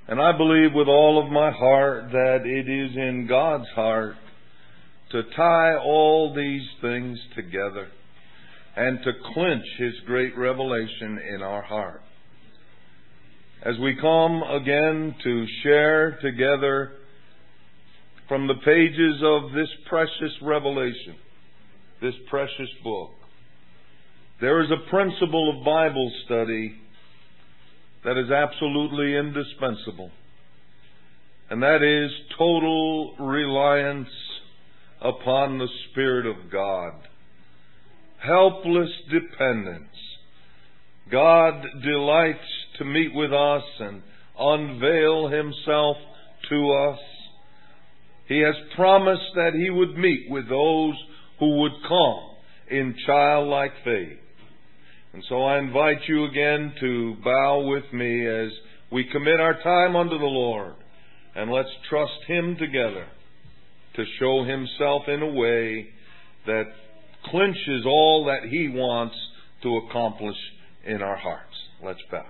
And I believe with all of my heart that it is in God's heart to tie all these things together and to clinch His great revelation in our heart. As we come again to share together from the pages of this precious revelation, this precious book, there is a principle of Bible study that is absolutely indispensable, and that is total reliance upon the Spirit of God. Helpless dependence. God delights to meet with us and unveil Himself to us. He has promised that He would meet with those who would come in childlike faith. And so I invite you again to bow with me as we commit our time unto the Lord. And let's trust Him together to show Himself in a way that clinches all that He wants to accomplish in our hearts. Let's bow.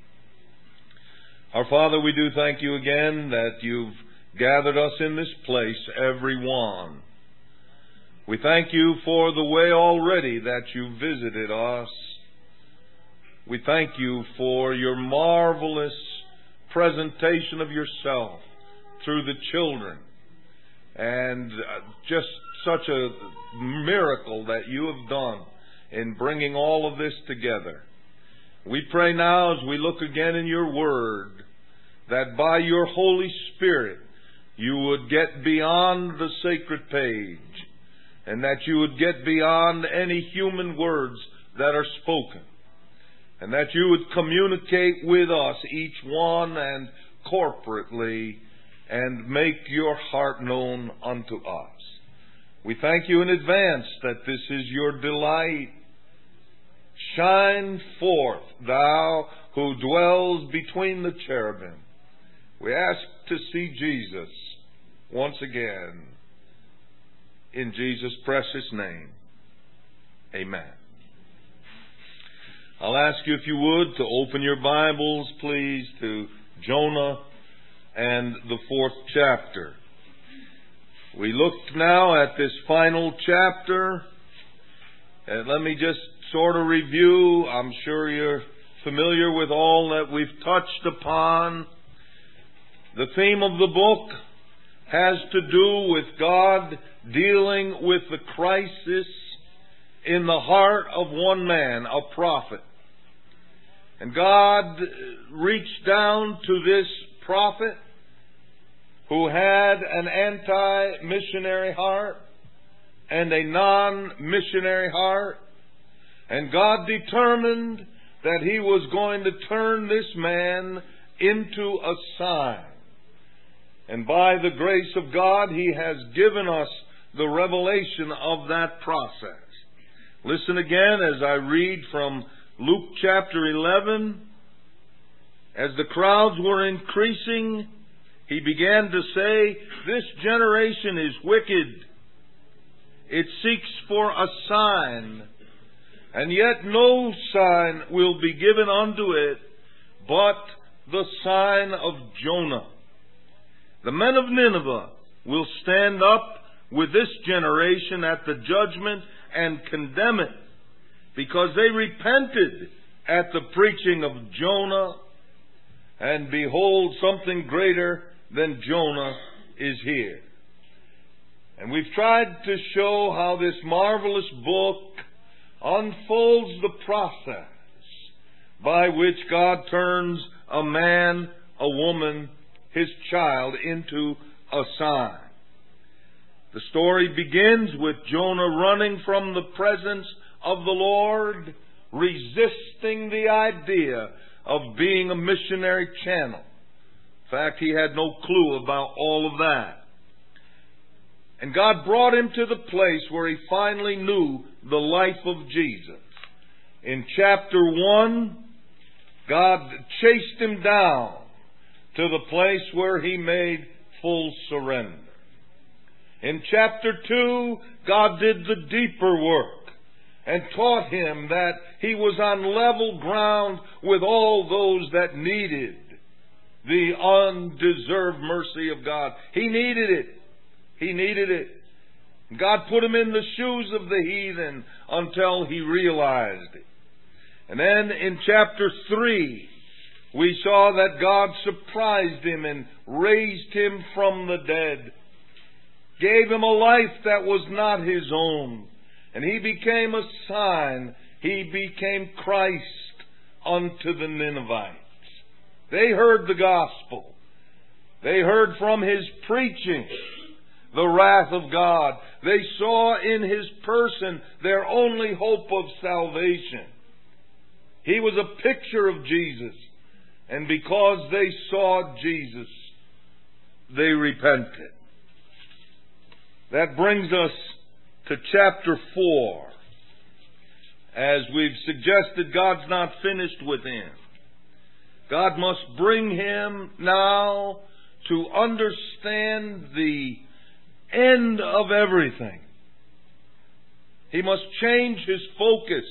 Our Father, we do thank You again that You've gathered us in this place, every one. We thank You for the way already that You visited us. We thank You for Your marvelous presentation of Yourself through the children, and just such a miracle that You have done in bringing all of this together. We pray now as we look again in Your Word that by Your Holy Spirit You would get beyond the sacred page, and that You would get beyond any human words that are spoken, and that You would communicate with us, each one and corporately, and make Your heart known unto us. We thank You in advance that this is Your delight. Shine forth, Thou who dwells between the cherubim. We ask to see Jesus once again. In Jesus' precious name, amen. I'll ask you, if you would, to open your Bibles, please, to Jonah and the 4th chapter. We look now at this final chapter, and let me just sort of review. I'm sure you're familiar with all that we've touched upon. The theme of the book has to do with God dealing with the crisis in the heart of one man, a prophet. And God reached down to this prophet who had an anti-missionary heart and a non-missionary heart. And God determined that He was going to turn this man into a sign. And by the grace of God, He has given us the revelation of that process. Listen again as I read from Luke chapter 11. As the crowds were increasing, He began to say, "This generation is wicked. It seeks for a sign, and yet no sign will be given unto it but the sign of Jonah. The men of Nineveh will stand up with this generation at the judgment and condemn it, because they repented at the preaching of Jonah, and behold, something greater than Jonah is here." And we've tried to show how this marvelous book unfolds the process by which God turns a man, a woman, His child into a sign. The story begins with Jonah running from the presence of the Lord, resisting the idea of being a missionary channel. In fact, he had no clue about all of that. And God brought him to the place where he finally knew the life of Jesus. In chapter 1, God chased him down to the place where he made full surrender. In chapter 2, God did the deeper work and taught him that he was on level ground with all those that needed the undeserved mercy of God. He needed it. He needed it. God put him in the shoes of the heathen until he realized it. And then in chapter 3, we saw that God surprised him and raised him from the dead. Gave him a life that was not his own. And he became a sign. He became Christ unto the Ninevites. They heard the gospel. They heard from his preaching the wrath of God. They saw in his person their only hope of salvation. He was a picture of Jesus. And because they saw Jesus, they repented. That brings us to chapter 4. As we've suggested, God's not finished with him. God must bring him now to understand the end of everything. He must change his focus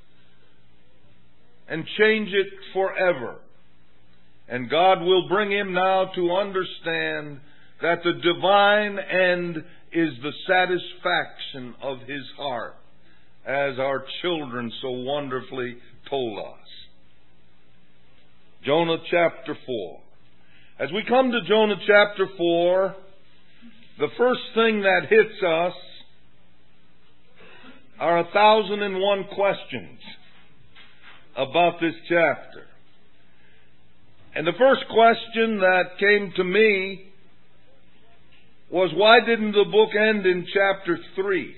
and change it forever. And God will bring him now to understand that the divine end is the satisfaction of his heart, as our children so wonderfully told us. Jonah chapter 4. As we come to Jonah chapter 4, the first thing that hits us are 1,001 questions about this chapter. And the first question that came to me was, why didn't the book end in chapter 3?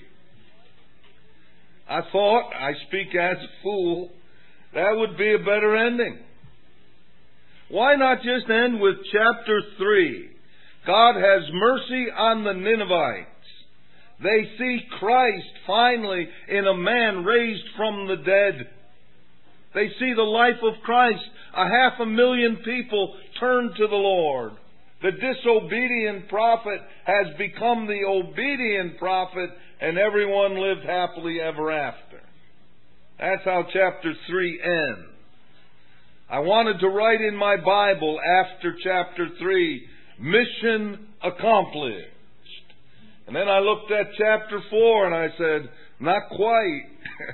I thought, I speak as a fool, that would be a better ending. Why not just end with chapter 3? God has mercy on the Ninevites. They see Christ finally in a man raised from the dead. They see the life of Christ. 500,000 people turn to the Lord. The disobedient prophet has become the obedient prophet, and everyone lived happily ever after. That's how chapter 3 ends. I wanted to write in my Bible after chapter 3, mission accomplished. And then I looked at chapter 4 and I said, not quite.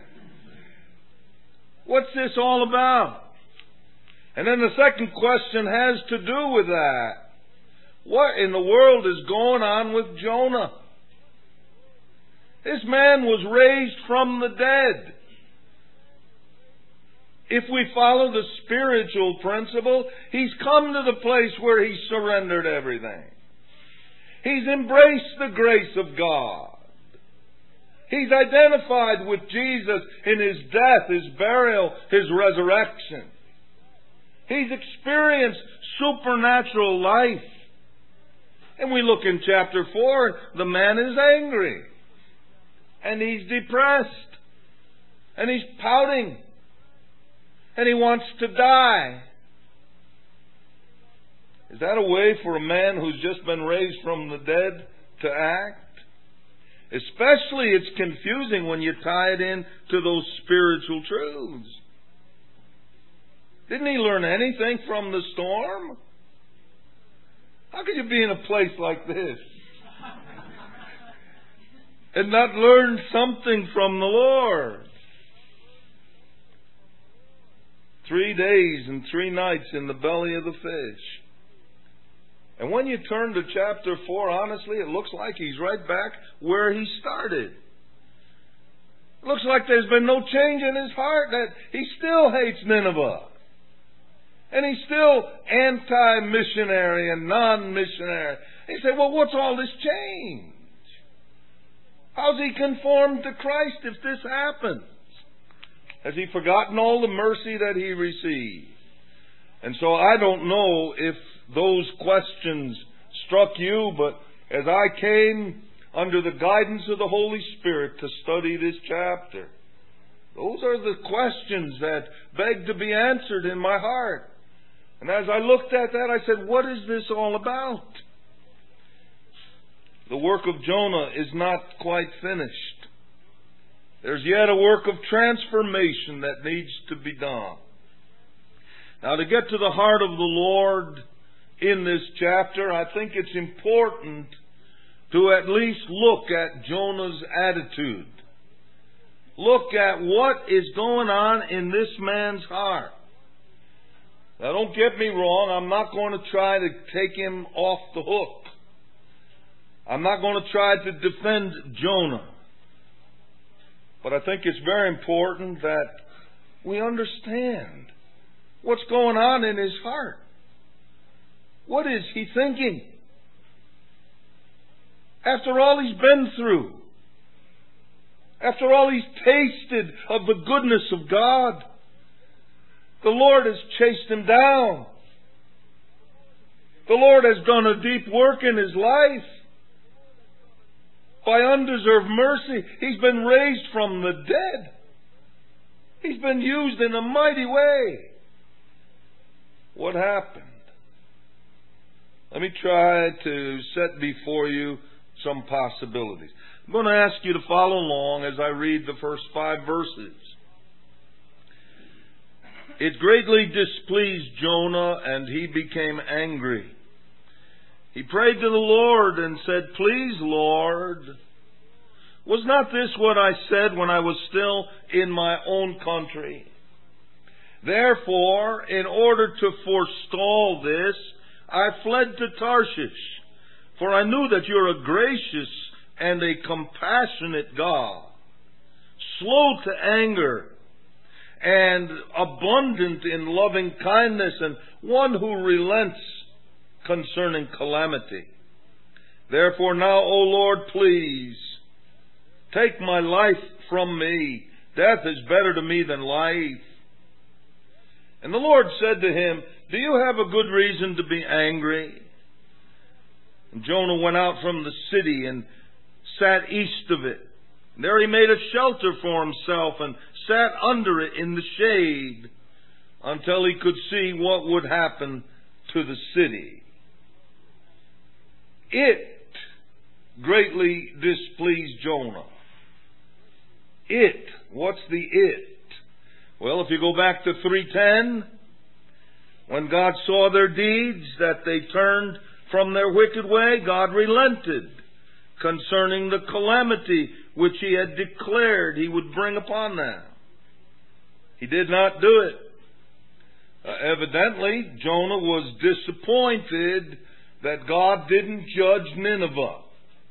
What's this all about? And then the second question has to do with that. What in the world is going on with Jonah? This man was raised from the dead. If we follow the spiritual principle, he's come to the place where he's surrendered everything. He's embraced the grace of God. He's identified with Jesus in his death, his burial, his resurrection. He's experienced supernatural life. And we look in chapter 4, the man is angry. And he's depressed. And he's pouting. And he wants to die. Is that a way for a man who's just been raised from the dead to act? Especially it's confusing when you tie it in to those spiritual truths. Didn't he learn anything from the storm? How could you be in a place like this and not learn something from the Lord? 3 days and 3 nights in the belly of the fish. And when you turn to chapter 4, honestly, it looks like he's right back where he started. It looks like there's been no change in his heart, that he still hates Nineveh. And he's still anti-missionary and non-missionary. And you say, well, what's all this change? How's he conformed to Christ if this happens? Has he forgotten all the mercy that he received? And so I don't know if those questions struck you, but as I came under the guidance of the Holy Spirit to study this chapter, those are the questions that beg to be answered in my heart. And as I looked at that, I said, what is this all about? The work of Jonah is not quite finished. There's yet a work of transformation that needs to be done. Now, to get to the heart of the Lord, in this chapter, I think it's important to at least look at Jonah's attitude. Look at what is going on in this man's heart. Now, don't get me wrong, I'm not going to try to take him off the hook. I'm not going to try to defend Jonah. But I think it's very important that we understand what's going on in his heart. What is he thinking? After all he's been through, after all he's tasted of the goodness of God, the Lord has chased him down. The Lord has done a deep work in his life. By undeserved mercy, he's been raised from the dead. He's been used in a mighty way. What happened? Let me try to set before you some possibilities. I'm going to ask you to follow along as I read the first 5 verses. It greatly displeased Jonah, and he became angry. He prayed to the Lord and said, "Please, Lord, was not this what I said when I was still in my own country? Therefore, in order to forestall this, I fled to Tarshish, for I knew that you're a gracious and a compassionate God, slow to anger, and abundant in loving kindness, and one who relents concerning calamity. Therefore now, O Lord, please, take my life from me. Death is better to me than life." And the Lord said to him, "Do you have a good reason to be angry?" And Jonah went out from the city and sat east of it. There he made a shelter for himself and sat under it in the shade until he could see what would happen to the city. It greatly displeased Jonah. It. What's the it? Well, if you go back to 3:10, when God saw their deeds, that they turned from their wicked way, God relented concerning the calamity which He had declared He would bring upon them. He did not do it. Evidently, Jonah was disappointed that God didn't judge Nineveh.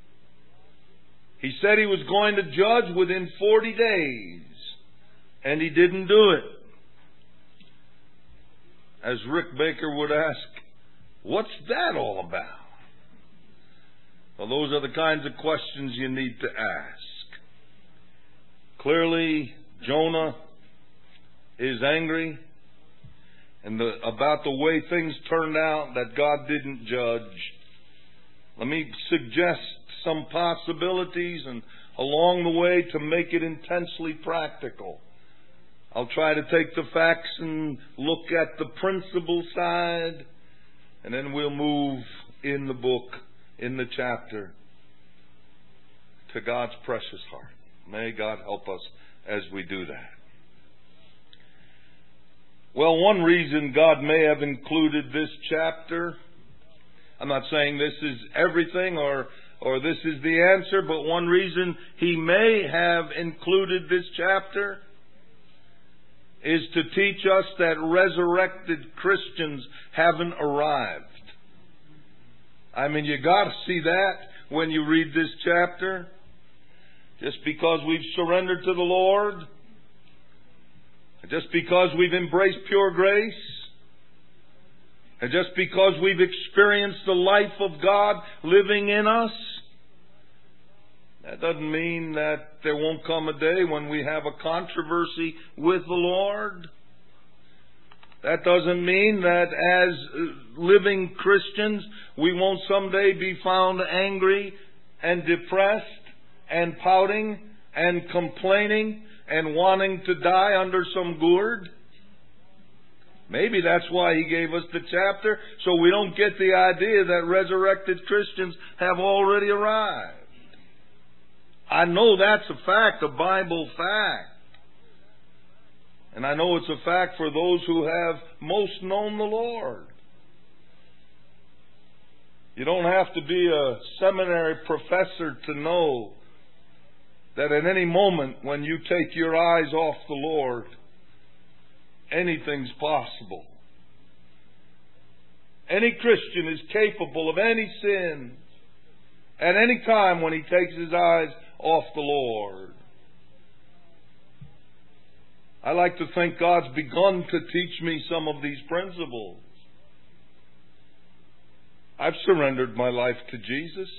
He said He was going to judge within 40 days, and He didn't do it. As Rick Baker would ask, what's that all about? Well, those are the kinds of questions you need to ask. Clearly, Jonah is angry about the way things turned out, that God didn't judge. Let me suggest some possibilities, and along the way, to make it intensely practical, I'll try to take the facts and look at the principle side, and then we'll move in the book, in the chapter, to God's precious heart. May God help us as we do that. Well, one reason God may have included this chapter, I'm not saying this is everything or this is the answer, but one reason He may have included this chapter is to teach us that resurrected Christians haven't arrived. I mean, you got to see that when you read this chapter. Just because we've surrendered to the Lord, just because we've embraced pure grace, and just because we've experienced the life of God living in us, that doesn't mean that there won't come a day when we have a controversy with the Lord. That doesn't mean that as living Christians we won't someday be found angry and depressed and pouting and complaining and wanting to die under some gourd. Maybe that's why He gave us the chapter, so we don't get the idea that resurrected Christians have already arrived. I know that's a fact, a Bible fact. And I know it's a fact for those who have most known the Lord. You don't have to be a seminary professor to know that at any moment when you take your eyes off the Lord, anything's possible. Any Christian is capable of any sin at any time when he takes his eyes off the Lord. I like to think God's begun to teach me some of these principles. I've surrendered my life to Jesus.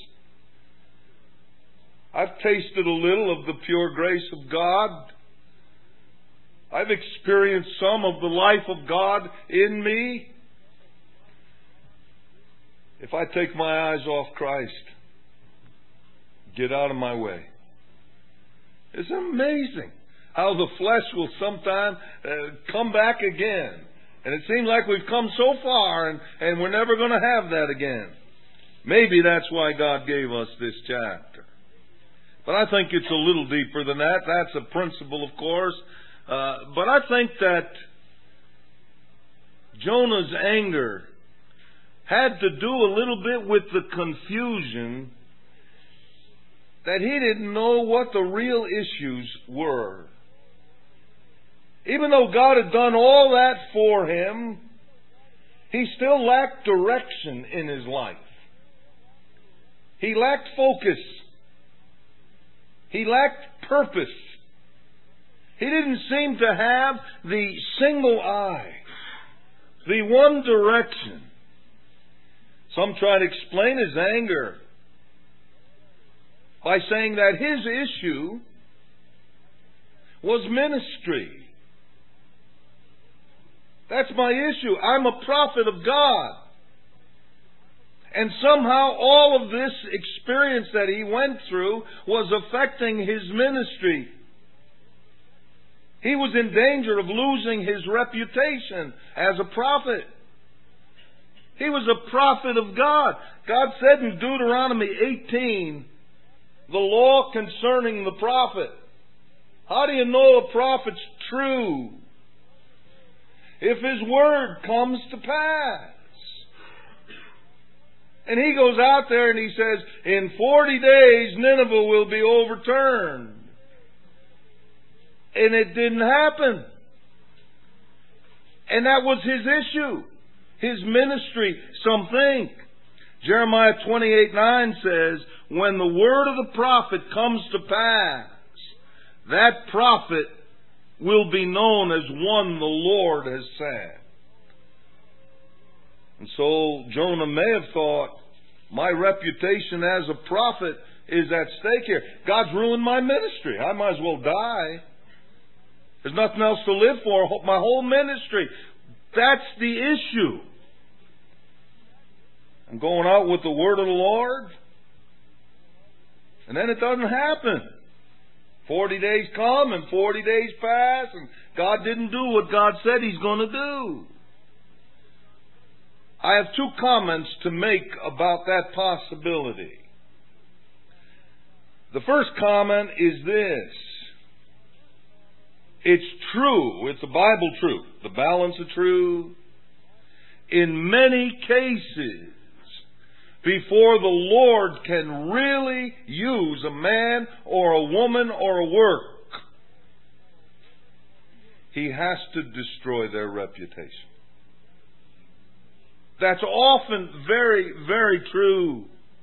I've tasted a little of the pure grace of God. I've experienced some of the life of God in me. If I take my eyes off Christ, get out of my way. It's amazing how the flesh will sometime come back again. And it seems like we've come so far and we're never going to have that again. Maybe that's why God gave us this chapter. But I think it's a little deeper than that. That's a principle, of course. But I think that Jonah's anger had to do a little bit with the confusion that he didn't know what the real issues were. Even though God had done all that for him, he still lacked direction in his life. He lacked focus. He lacked purpose. He didn't seem to have the single eye, the one direction. Some try to explain his anger by saying that his issue was ministry. That's my issue. I'm a prophet of God. And somehow all of this experience that he went through was affecting his ministry. He was in danger of losing his reputation as a prophet. He was a prophet of God. God said in Deuteronomy 18, the law concerning the prophet. How do you know a prophet's true? If his word comes to pass. And he goes out there and he says, in 40 days Nineveh will be overturned. And it didn't happen. And that was his issue. His ministry. Some think. Jeremiah 28:9 says, when the word of the prophet comes to pass, that prophet will be known as one the Lord has sent. And so Jonah may have thought, my reputation as a prophet is at stake here. God's ruined my ministry. I might as well die. There's nothing else to live for. My whole ministry. That's the issue. I'm going out with the word of the Lord, and then it doesn't happen. 40 days come and 40 days pass, and God didn't do what God said He's going to do. I have two comments to make about that possibility. The first comment is this. It's true. It's a Bible truth. The balance of truth. In many cases, before the Lord can really use a man or a woman or a work, He has to destroy their reputation. That's often very, very true.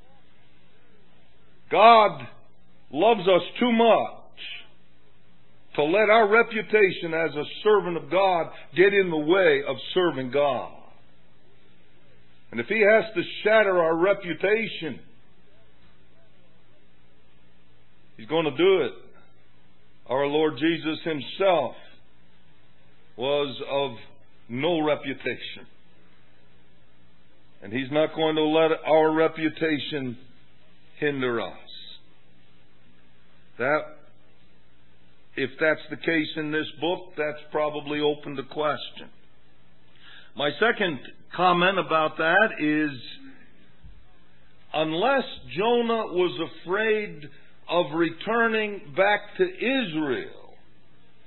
God loves us too much to let our reputation as a servant of God get in the way of serving God. And if He has to shatter our reputation, He's going to do it. Our Lord Jesus Himself was of no reputation. And He's not going to let our reputation hinder us. If that's the case in this book, that's probably open to question. My second comment about that is, unless Jonah was afraid of returning back to Israel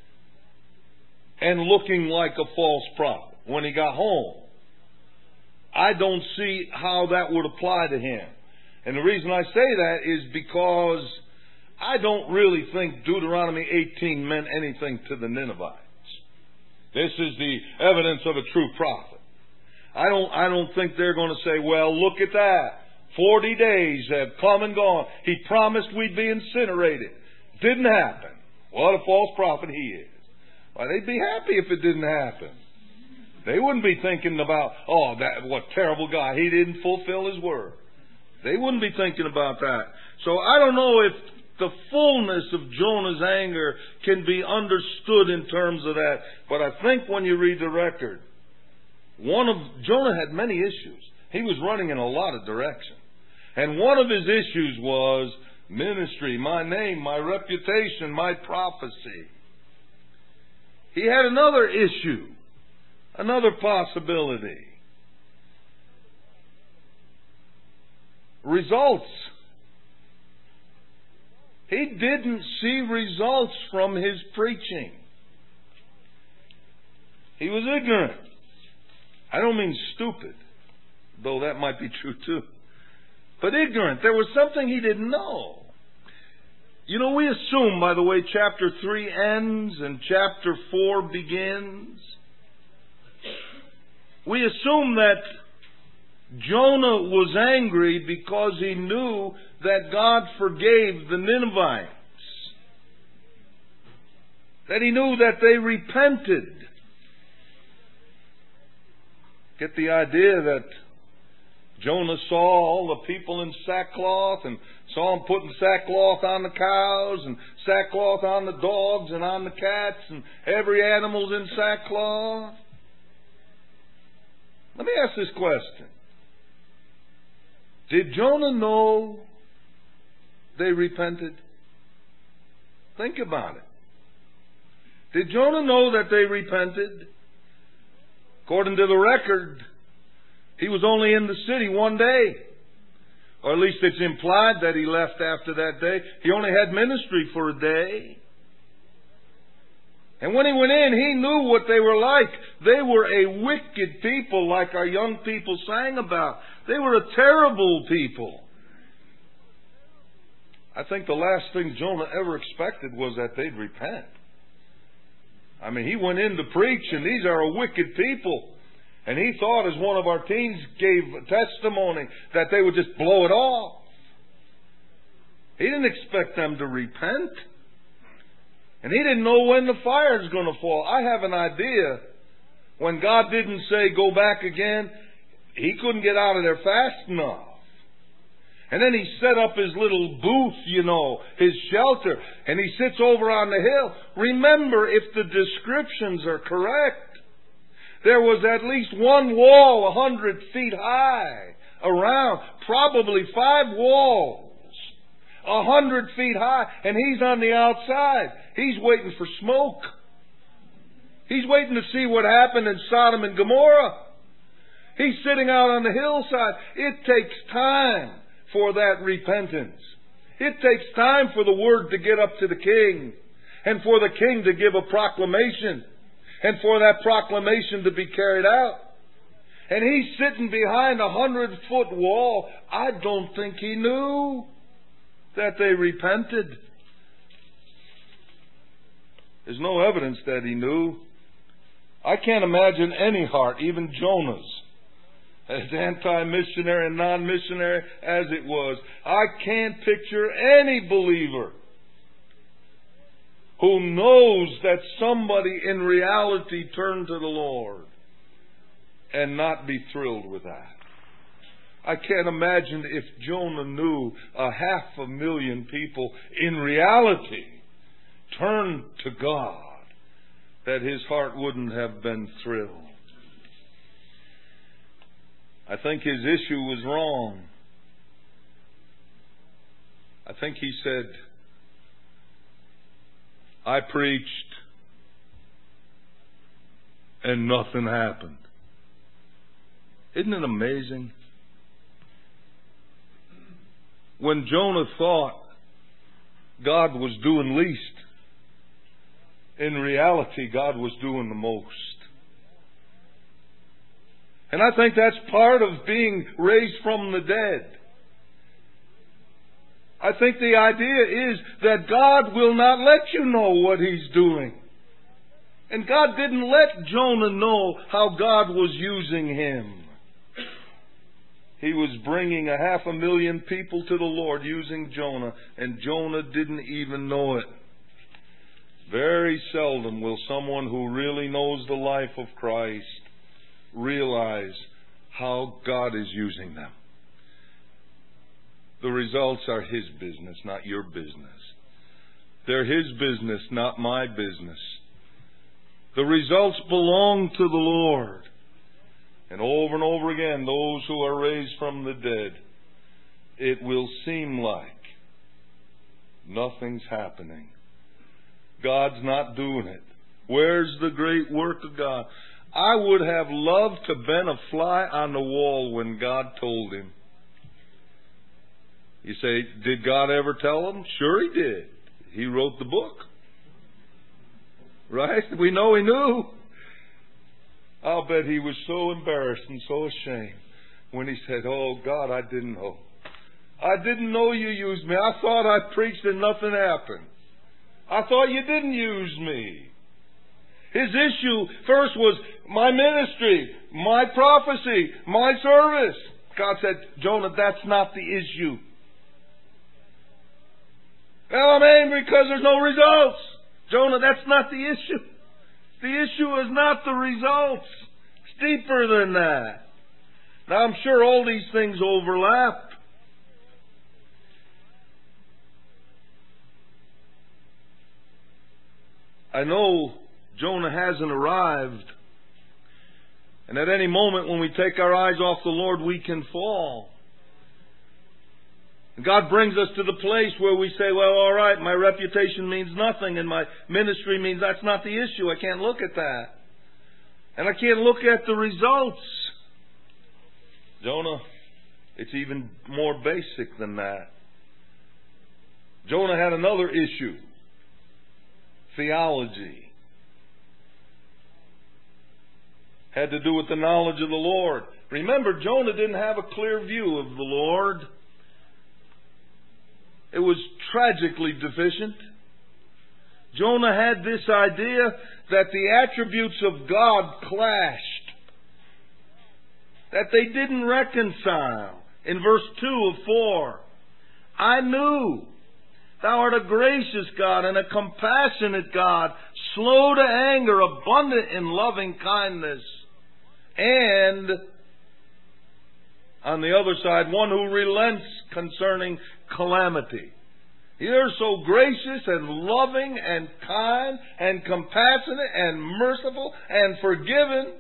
and looking like a false prophet when he got home, I don't see how that would apply to him. And the reason I say that is because I don't really think Deuteronomy 18 meant anything to the Ninevites. This is the evidence of a true prophet. I don't think they're going to say, well, look at that. 40 days have come and gone. He promised we'd be incinerated. Didn't happen. What a false prophet he is. Why, they'd be happy if it didn't happen. They wouldn't be thinking about, oh, what terrible guy. He didn't fulfill his word. They wouldn't be thinking about that. So I don't know if the fullness of Jonah's anger can be understood in terms of that. But I think when you read the record, Jonah had many issues. He was running in a lot of directions. And one of his issues was ministry, my name, my reputation, my prophecy. He had another issue, another possibility. Results. He didn't see results from his preaching. He was ignorant. I don't mean stupid, though that might be true too. But ignorant. There was something he didn't know. You know, we assume, by the way, chapter 3 ends and chapter 4 begins. We assume that Jonah was angry because he knew that God forgave the Ninevites. That he knew that they repented. Get the idea that Jonah saw all the people in sackcloth and saw them putting sackcloth on the cows and sackcloth on the dogs and on the cats and every animal's in sackcloth. Let me ask this question. Did Jonah know they repented? Think about it. Did Jonah know that they repented? According to the record, he was only in the city one day. Or at least it's implied that he left after that day. He only had ministry for a day. And when he went in, he knew what they were like. They were a wicked people, like our young people sang about. They were a terrible people. I think the last thing Jonah ever expected was that they'd repent. I mean, he went in to preach, and these are a wicked people. And he thought, as one of our teens gave testimony, that they would just blow it off. He didn't expect them to repent. And he didn't know when the fire's going to fall. I have an idea. When God didn't say, go back again, he couldn't get out of there fast enough. And then he set up his little booth, his shelter, and he sits over on the hill. Remember, if the descriptions are correct, there was at least one wall 100 feet high around, probably 5 walls 100 feet high, and he's on the outside. He's waiting for smoke. He's waiting to see what happened in Sodom and Gomorrah. He's sitting out on the hillside. It takes time for that repentance. It takes time for the word to get up to the king, and for the king to give a proclamation, and for that proclamation to be carried out. And he's sitting behind a 100-foot wall. I don't think he knew that they repented. There's no evidence that he knew. I can't imagine any heart, even Jonah's, as anti-missionary and non-missionary as it was. I can't picture any believer who knows that somebody in reality turned to the Lord and not be thrilled with that. I can't imagine if Jonah knew 500,000 people in reality turned to God, that his heart wouldn't have been thrilled. I think his issue was wrong. I think he said, I preached and nothing happened. Isn't it amazing? When Jonah thought God was doing least, in reality God was doing the most. And I think that's part of being raised from the dead. I think the idea is that God will not let you know what He's doing. And God didn't let Jonah know how God was using him. He was bringing 500,000 people to the Lord using Jonah, and Jonah didn't even know it. Very seldom will someone who really knows the life of Christ realize how God is using them. The results are His business, not your business. They're His business, not my business. The results belong to the Lord. And over again, those who are raised from the dead, it will seem like nothing's happening. God's not doing it. Where's the great work of God? I would have loved to been a fly on the wall when God told him. You say, did God ever tell him? Sure He did. He wrote the book. Right? We know He knew. I'll bet he was so embarrassed and so ashamed when he said, oh God, I didn't know. I didn't know you used me. I thought I preached and nothing happened. I thought you didn't use me. His issue first was my ministry, my prophecy, my service. God said, Jonah, that's not the issue. Well, I'm angry because there's no results. Jonah, that's not the issue. The issue is not the results. It's deeper than that. Now, I'm sure all these things overlap. I know Jonah hasn't arrived. And at any moment when we take our eyes off the Lord, we can fall. God brings us to the place where we say, well, all right, my reputation means nothing and my ministry means that's not the issue. I can't look at that. And I can't look at the results. Jonah, it's even more basic than that. Jonah had another issue. Theology. Had to do with the knowledge of the Lord. Remember, Jonah didn't have a clear view of the Lord. It was tragically deficient. Jonah had this idea that the attributes of God clashed, that they didn't reconcile. In verse 2 of 4, I knew Thou art a gracious God and a compassionate God, slow to anger, abundant in loving kindness, and on the other side, one who relents concerning calamity. You're so gracious and loving and kind and compassionate and merciful and forgiving.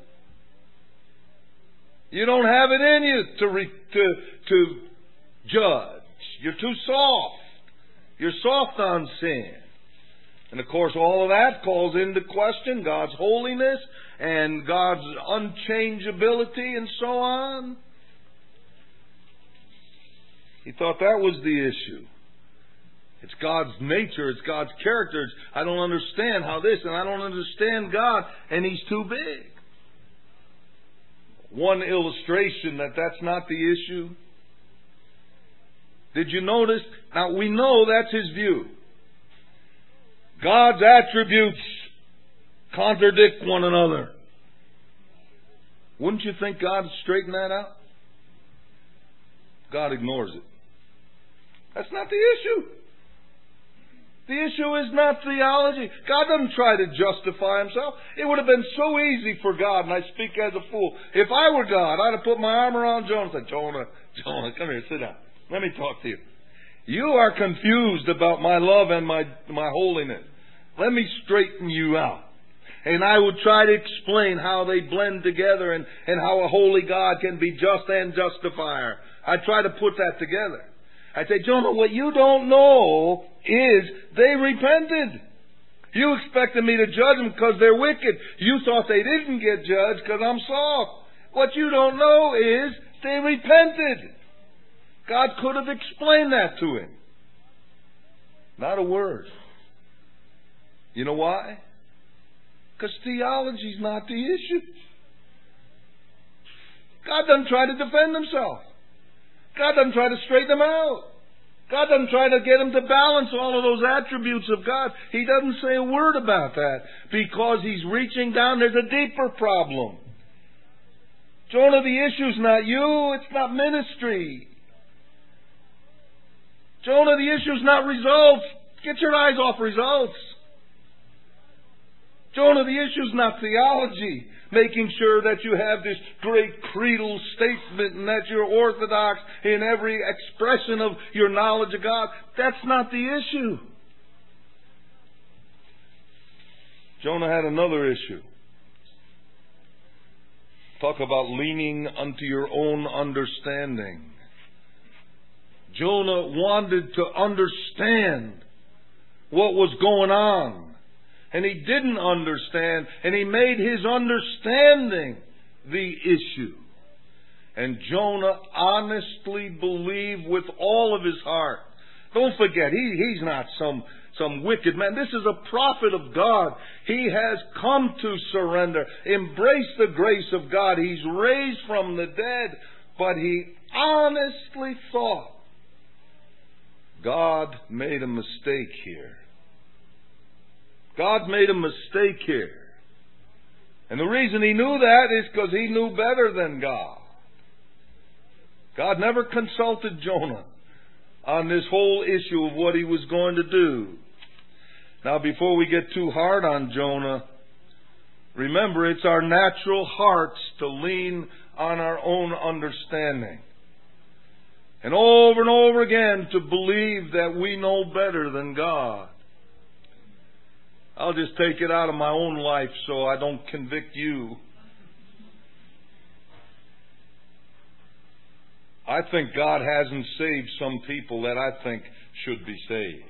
You don't have it in you to judge. You're too soft. You're soft on sin. And of course all of that calls into question God's holiness and God's unchangeability and so on. He thought that was the issue. It's God's nature, it's God's character. I don't understand how this, and I don't understand God, and He's too big. One illustration that that's not the issue. Did you notice? Now we know that's his view. God's attributes contradict one another. Wouldn't you think God would straighten that out? God ignores it. That's not the issue. The issue is not theology. God doesn't try to justify Himself. It would have been so easy for God, and I speak as a fool. If I were God, I'd have put my arm around Jonah and said, Jonah, come here, sit down. Let me talk to you. You are confused about my love and my holiness. Let me straighten you out. And I would try to explain how they blend together and how a holy God can be just and justifier. I'd try to put that together. I'd say, Jonah, what you don't know is they repented. You expected me to judge them because they're wicked. You thought they didn't get judged because I'm soft. What you don't know is they repented. God could have explained that to him. Not a word. You know why? Because theology's not the issue. God doesn't try to defend himself. God doesn't try to straighten him out. God doesn't try to get him to balance all of those attributes of God. He doesn't say a word about that because he's reaching down. There's a deeper problem. Jonah, the issue's not you. It's not ministry. Jonah, the issue's not results. Get your eyes off results. Jonah, the issue's not theology, making sure that you have this great creedal statement and that you're orthodox in every expression of your knowledge of God. That's not the issue. Jonah had another issue. Talk about leaning unto your own understanding. Jonah wanted to understand what was going on. And he didn't understand, and he made his understanding the issue. And Jonah honestly believed with all of his heart. Don't forget, he's not some wicked man. This is a prophet of God. He has come to surrender, embrace the grace of God. He's raised from the dead. But he honestly thought, God made a mistake here. God made a mistake here. And the reason he knew that is because he knew better than God. God never consulted Jonah on this whole issue of what he was going to do. Now, before we get too hard on Jonah, remember, it's our natural hearts to lean on our own understanding. And over again to believe that we know better than God. I'll just take it out of my own life so I don't convict you. I think God hasn't saved some people that I think should be saved.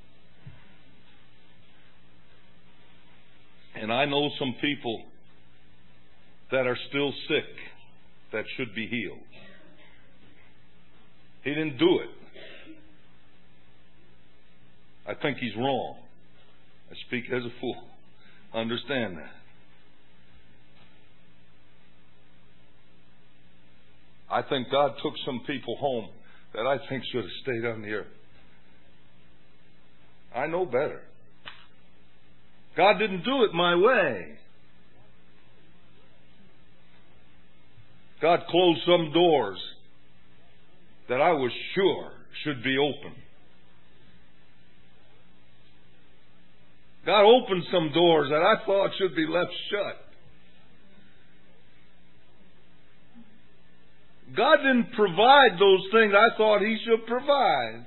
And I know some people that are still sick that should be healed. He didn't do it. I think he's wrong. I speak as a fool. Understand that. I think God took some people home that I think should have stayed on the earth. I know better. God didn't do it my way. God closed some doors that I was sure should be open. God opened some doors that I thought should be left shut. God didn't provide those things I thought He should provide.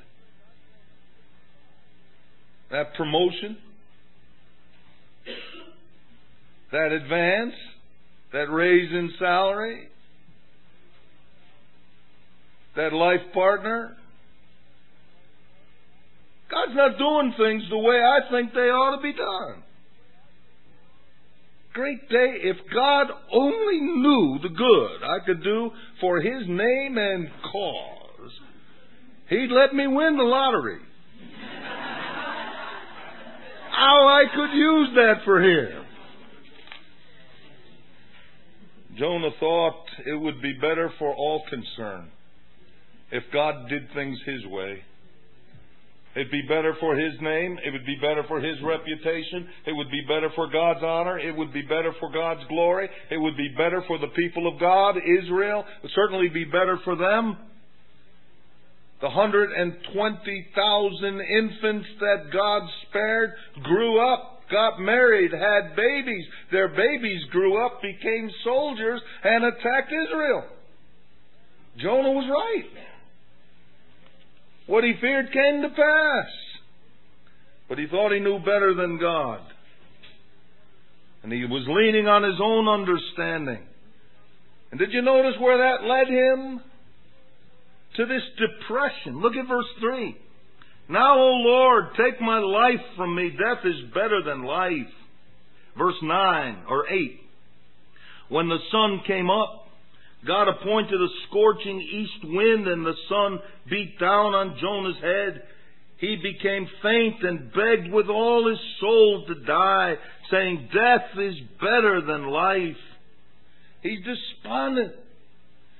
That promotion, that advance, that raise in salary, that life partner. God's not doing things the way I think they ought to be done. Great day, if God only knew the good I could do for His name and cause, He'd let me win the lottery. How I could use that for Him. Jonah thought it would be better for all concerned if God did things His way. It'd be better for His name. It would be better for His reputation. It would be better for God's honor. It would be better for God's glory. It would be better for the people of God, Israel. It would certainly be better for them. The 120,000 infants that God spared grew up, got married, had babies. Their babies grew up, became soldiers, and attacked Israel. Jonah was right. What he feared came to pass. But he thought he knew better than God. And he was leaning on his own understanding. And did you notice where that led him? To this depression. Look at verse 3. Now, O Lord, take my life from me. Death is better than life. Verse 9 or 8. When the sun came up, God appointed a scorching east wind, and the sun beat down on Jonah's head. He became faint and begged with all his soul to die, saying, death is better than life. He's despondent.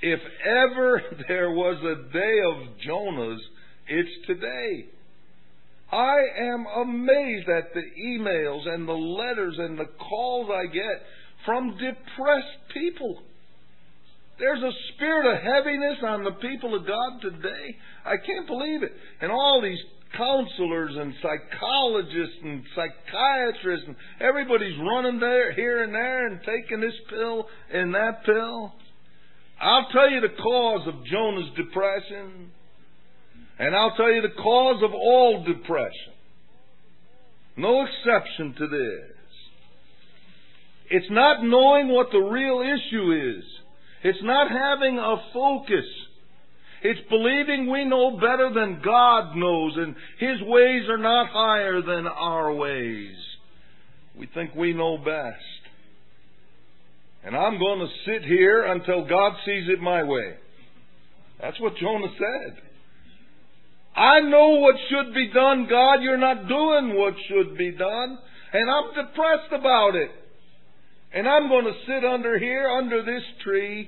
If ever there was a day of Jonahs, it's today. I am amazed at the emails and the letters and the calls I get from depressed people. There's a spirit of heaviness on the people of God today. I can't believe it. And all these counselors and psychologists and psychiatrists, and everybody's running there, here and there, and taking this pill and that pill. I'll tell you the cause of Jonah's depression. And I'll tell you the cause of all depression. No exception to this. It's not knowing what the real issue is. It's not having a focus. It's believing we know better than God knows, and His ways are not higher than our ways. We think we know best. And I'm going to sit here until God sees it my way. That's what Jonah said. I know what should be done, God. You're not doing what should be done. And I'm depressed about it. And I'm going to sit under here, under this tree,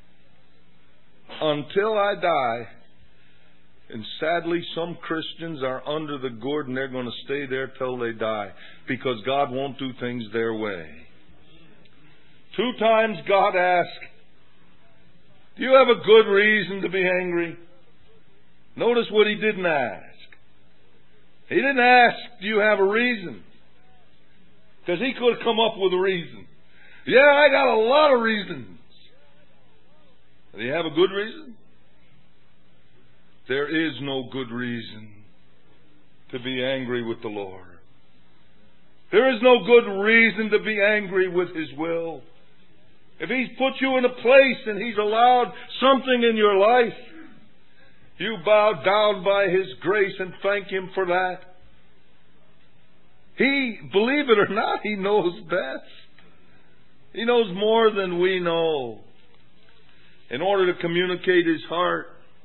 until I die. And sadly, some Christians are under the gourd and they're going to stay there till they die, because God won't do things their way. 2 times God asked, do you have a good reason to be angry? Notice what He didn't ask. He didn't ask, do you have a reason? Because He could have come up with a reason. Yeah, I got a lot of reasons. Do you have a good reason? There is no good reason to be angry with the Lord. There is no good reason to be angry with His will. If He's put you in a place and He's allowed something in your life, you bow down by His grace and thank Him for that. He, believe it or not, He knows best. He knows more than we know. In order to communicate His heart,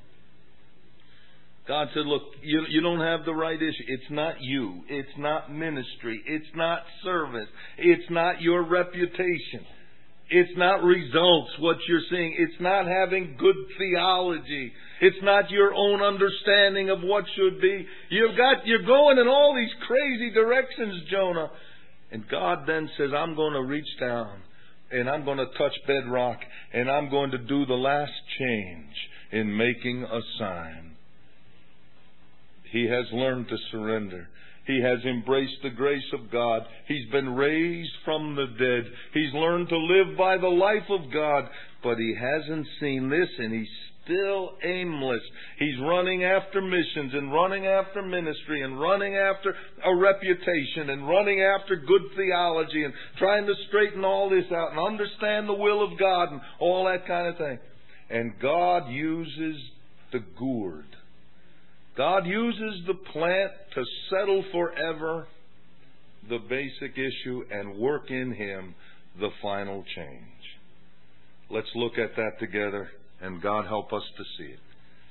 God said, look, you don't have the right issue. It's not you. It's not ministry. It's not service. It's not your reputation. It's not results, what you're seeing. It's not having good theology. It's not your own understanding of what should be. You're going in all these crazy directions, Jonah. And God then says, I'm going to reach down and I'm going to touch bedrock and I'm going to do the last change in making a sign. He has learned to surrender. He has embraced the grace of God. He's been raised from the dead. He's learned to live by the life of God. But he hasn't seen this, and he's still aimless. He's running after missions and running after ministry and running after a reputation and running after good theology and trying to straighten all this out and understand the will of God and all that kind of thing. And God uses the gourd. God uses the plant to settle forever the basic issue and work in him the final change. Let's look at that together, and God help us to see it.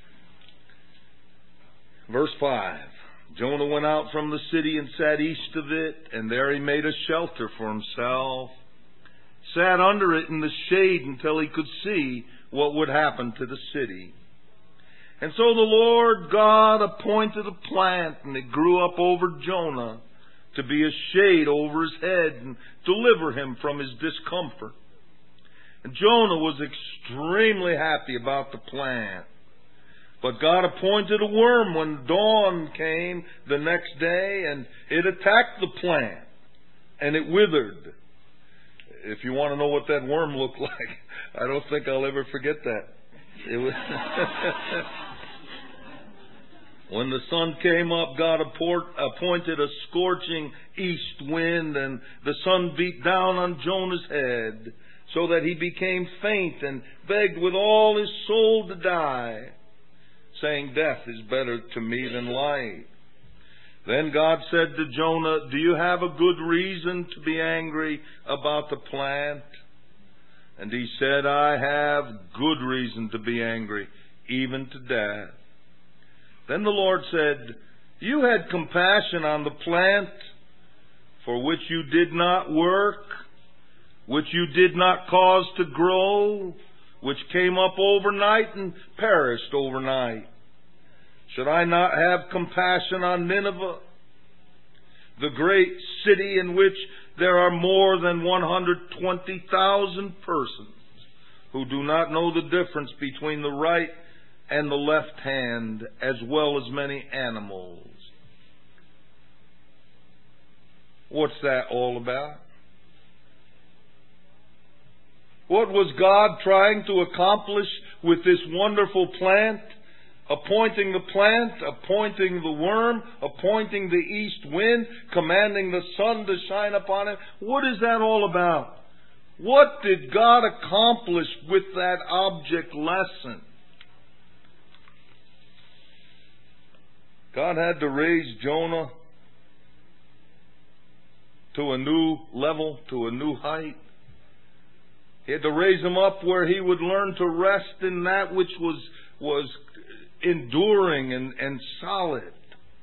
Verse 5. Jonah went out from the city and sat east of it, and there he made a shelter for himself. Sat under it in the shade until he could see what would happen to the city. And so the Lord God appointed a plant, and it grew up over Jonah to be a shade over his head and deliver him from his discomfort. And Jonah was extremely happy about the plant. But God appointed a worm when dawn came the next day, and it attacked the plant, and it withered. If you want to know what that worm looked like, I don't think I'll ever forget that. It was when the sun came up, God appointed a scorching east wind, and the sun beat down on Jonah's head, so that he became faint and begged with all his soul to die, saying, death is better to me than life. Then God said to Jonah, do you have a good reason to be angry about the plant? And he said, I have good reason to be angry, even to death. Then the Lord said, you had compassion on the plant for which you did not work, which you did not cause to grow, which came up overnight and perished overnight. Should I not have compassion on Nineveh, the great city in which there are more than 120,000 persons who do not know the difference between the right and the left hand, as well as many animals? What's that all about? What was God trying to accomplish with this wonderful plant? Appointing the plant, appointing the worm, appointing the east wind, commanding the sun to shine upon it. What is that all about? What did God accomplish with that object lesson? God had to raise Jonah to a new level, to a new height. He had to raise him up where he would learn to rest in that which was enduring and solid.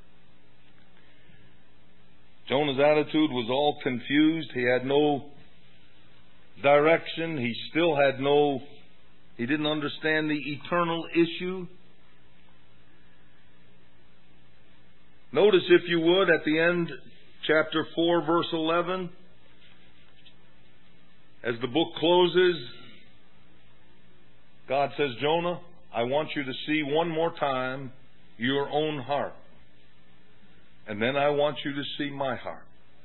Jonah's attitude was all confused. He had no direction. He didn't understand the eternal issue. Notice, if you would, at the end, chapter 4, verse 11, as the book closes, God says, Jonah, I want you to see one more time your own heart. And then I want you to see my heart.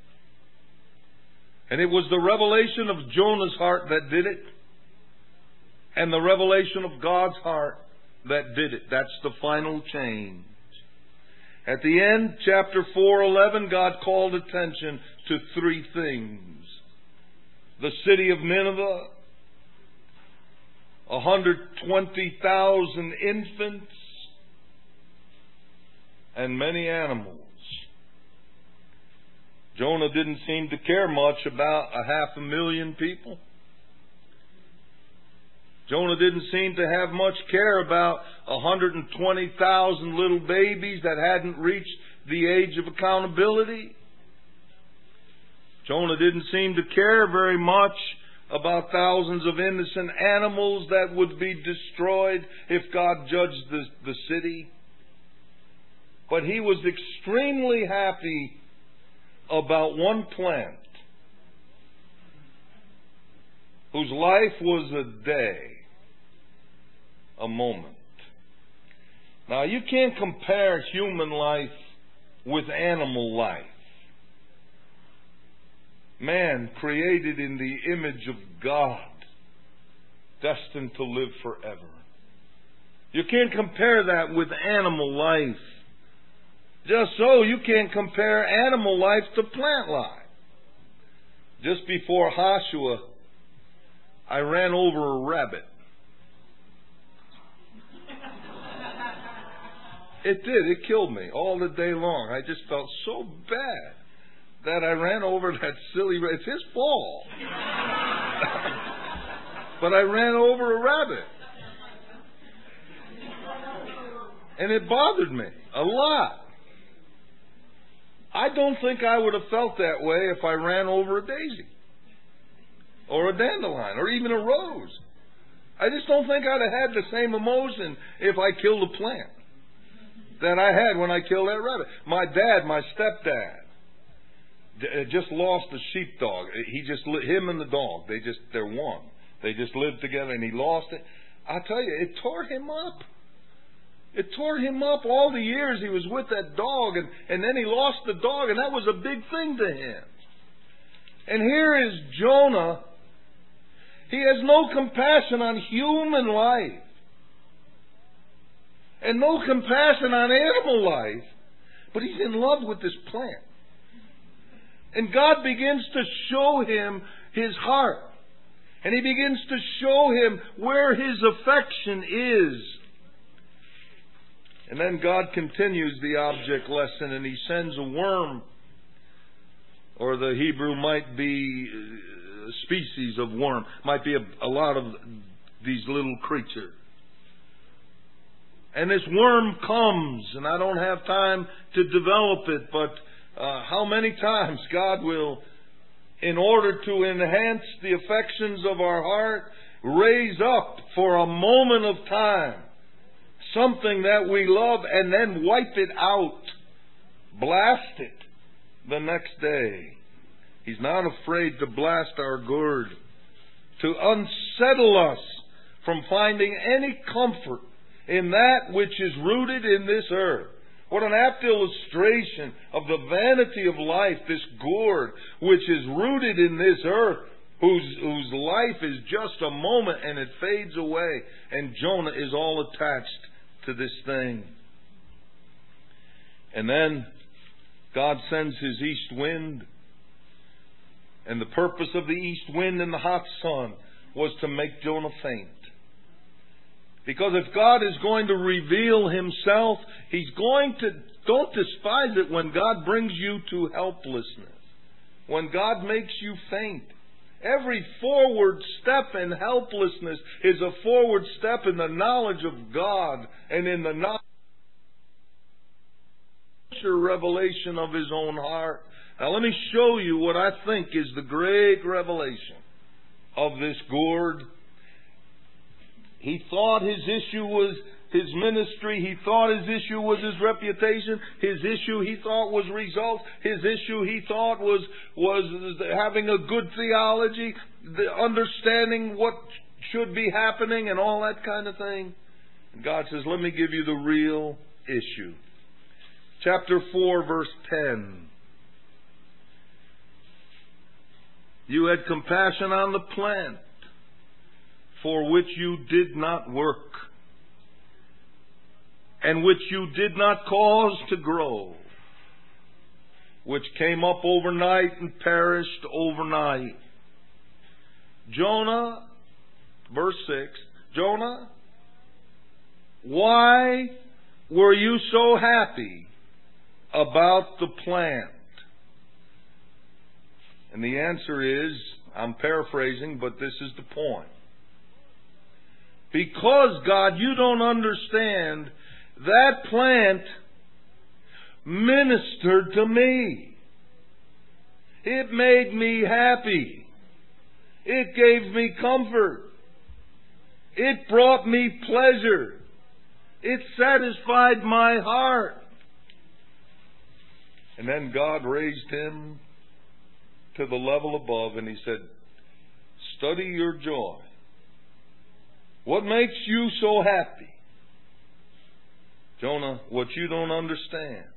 And it was the revelation of Jonah's heart that did it, and the revelation of God's heart that did it. That's the final change. At the end, chapter 4:11, God called attention to three things. The city of Nineveh, 120,000 infants, and many animals. Jonah didn't seem to care much about 500,000 people. Jonah didn't seem to have much care about 120,000 little babies that hadn't reached the age of accountability. Jonah didn't seem to care very much about thousands of innocent animals that would be destroyed if God judged the city. But he was extremely happy about one plant whose life was a day, a moment. Now, you can't compare human life with animal life. Man created in the image of God, destined to live forever. You can't compare that with animal life. Just so, you can't compare animal life to plant life. Just before Joshua, I ran over a rabbit. It did. It killed me all the day long. I just felt so bad that I ran over that silly rabbit. It's his fault. But I ran over a rabbit. And it bothered me a lot. I don't think I would have felt that way if I ran over a daisy or a dandelion or even a rose. I just don't think I'd have had the same emotion if I killed a plant that I had when I killed that rabbit. My dad, my stepdad, just lost a sheepdog. Him and the dog, they're one. They just lived together, and he lost it. I tell you, it tore him up. It tore him up all the years he was with that dog, and then he lost the dog, and that was a big thing to him. And here is Jonah. He has no compassion on human life, and no compassion on animal life, but he's in love with this plant. And God begins to show him his heart. And he begins to show him where his affection is. And then God continues the object lesson, and he sends a worm, or the Hebrew might be a species of worm, might be a lot of these little creatures. And this worm comes, and I don't have time to develop it, but how many times God will, in order to enhance the affections of our heart, raise up for a moment of time something that we love and then wipe it out, blast it the next day. He's not afraid to blast our gourd, to unsettle us from finding any comfort in that which is rooted in this earth. What an apt illustration of the vanity of life, this gourd which is rooted in this earth, whose life is just a moment and it fades away. And Jonah is all attached to this thing. And then God sends His east wind. And the purpose of the east wind and the hot sun was to make Jonah faint. Because if God is going to reveal Himself, He's going to... Don't despise it when God brings you to helplessness. When God makes you faint. Every forward step in helplessness is a forward step in the knowledge of God and in the knowledge revelation of His own heart. Now let me show you what I think is the great revelation of this gourd. He thought his issue was his ministry. He thought his issue was his reputation. His issue he thought was results. His issue he thought was having a good theology, the understanding what should be happening and all that kind of thing. And God says, let me give you the real issue. Chapter 4, verse 10. You had compassion on the plant for which you did not work, and which you did not cause to grow, which came up overnight and perished overnight. Jonah, verse 6, Jonah, why were you so happy about the plant? And the answer is, I'm paraphrasing, but this is the point. Because, God, you don't understand, that plant ministered to me. It made me happy. It gave me comfort. It brought me pleasure. It satisfied my heart. And then God raised him to the level above, and He said, study your joy. What makes you so happy? Jonah, what you don't understand.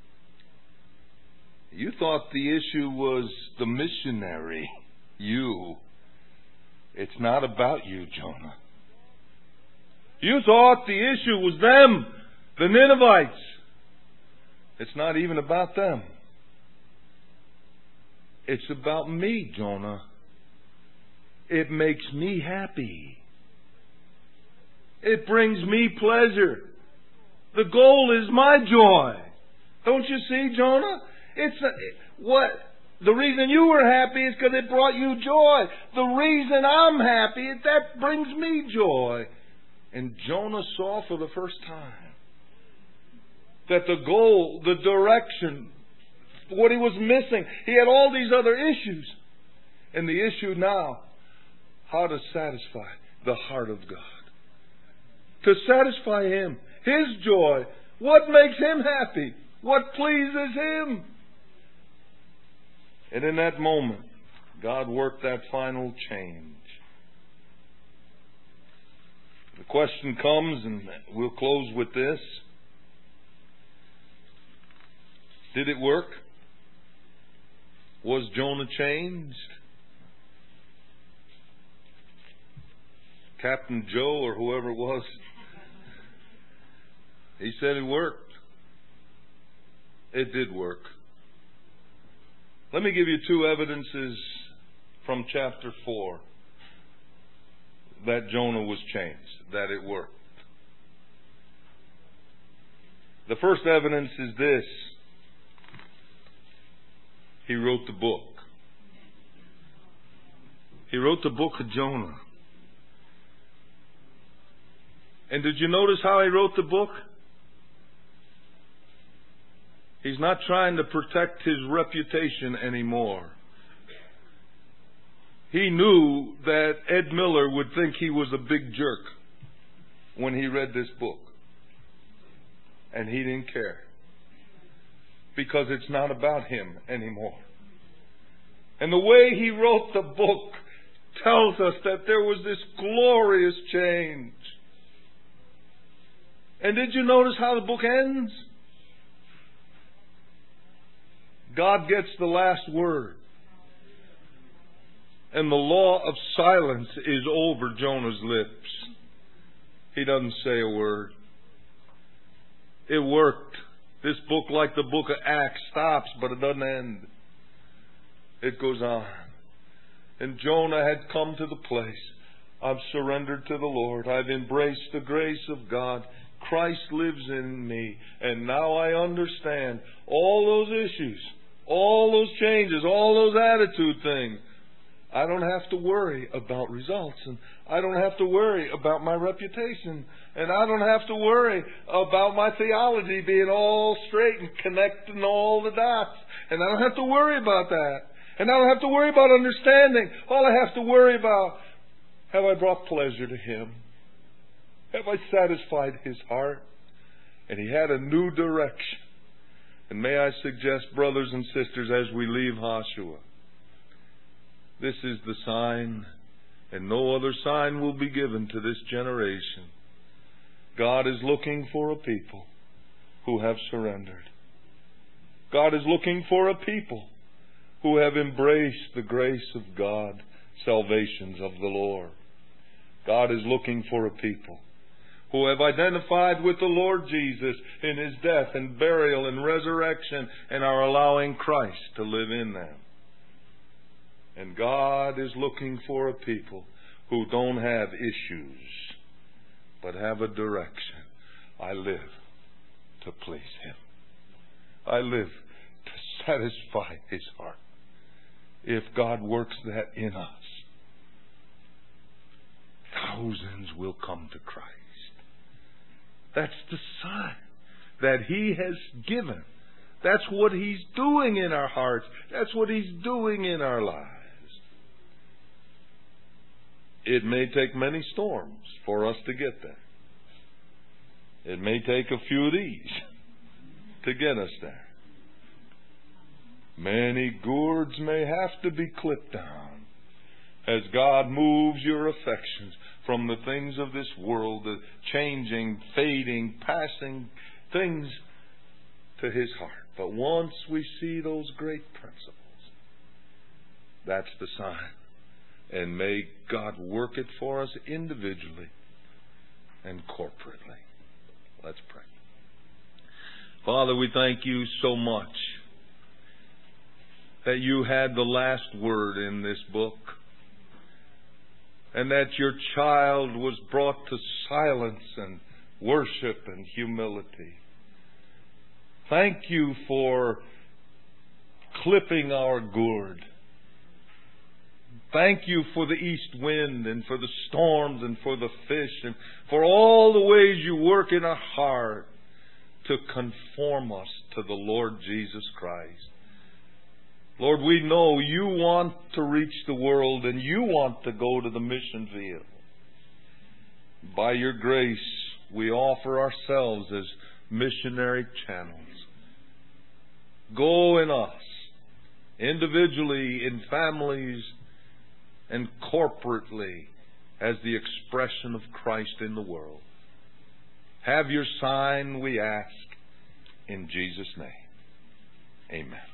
You thought the issue was the missionary, you. It's not about you, Jonah. You thought the issue was them, the Ninevites. It's not even about them. It's about me, Jonah. It makes me happy. It brings me pleasure. The goal is my joy. Don't you see, Jonah? The reason you were happy is because it brought you joy. The reason I'm happy is that brings me joy. And Jonah saw for the first time that the goal, the direction, what he was missing. He had all these other issues. And the issue now, how to satisfy the heart of God. To satisfy Him. His joy. What makes Him happy? What pleases Him? And in that moment, God worked that final change. The question comes, and we'll close with this. Did it work? Was Jonah changed? Captain Joe or whoever it was, he said it worked. It did work. Let me give you two evidences from chapter 4 that Jonah was changed, that it worked. The first evidence is this. He wrote the book. He wrote the book of Jonah. And did you notice how he wrote the book? He's not trying to protect his reputation anymore. He knew that Ed Miller would think he was a big jerk when he read this book. And he didn't care. Because it's not about him anymore. And the way he wrote the book tells us that there was this glorious change. And did you notice how the book ends? God gets the last word. And the law of silence is over Jonah's lips. He doesn't say a word. It worked. This book, like the book of Acts, stops, but it doesn't end. It goes on. And Jonah had come to the place. I've surrendered to the Lord. I've embraced the grace of God. Christ lives in me. And now I understand all those issues, all those changes, all those attitude things. I don't have to worry about results, and I don't have to worry about my reputation, and I don't have to worry about my theology being all straight and connecting all the dots, and I don't have to worry about that, and I don't have to worry about understanding. All I have to worry about, have I brought pleasure to Him? Have I satisfied His heart? And He had a new direction. And may I suggest, brothers and sisters, as we leave Joshua, this is the sign, and no other sign will be given to this generation. God is looking for a people who have surrendered. God is looking for a people who have embraced the grace of God, salvations of the Lord. God is looking for a people who have identified with the Lord Jesus in His death and burial and resurrection and are allowing Christ to live in them. And God is looking for a people who don't have issues, but have a direction. I live to please Him. I live to satisfy His heart. If God works that in us, thousands will come to Christ. That's the sign that He has given. That's what He's doing in our hearts. That's what He's doing in our lives. It may take many storms for us to get there. It may take a few of these to get us there. Many gourds may have to be clipped down as God moves your affections from the things of this world, the changing, fading, passing things to His heart. But once we see those great principles, that's the sign. And may God work it for us individually and corporately. Let's pray. Father, we thank You so much that You had the last word in this book, and that Your child was brought to silence and worship and humility. Thank You for clipping our gourd. Thank You for the east wind and for the storms and for the fish and for all the ways You work in our heart to conform us to the Lord Jesus Christ. Lord, we know You want to reach the world and You want to go to the mission field. By Your grace, we offer ourselves as missionary channels. Go in us, individually, in families, and corporately as the expression of Christ in the world. Have Your sign, we ask, in Jesus' name. Amen.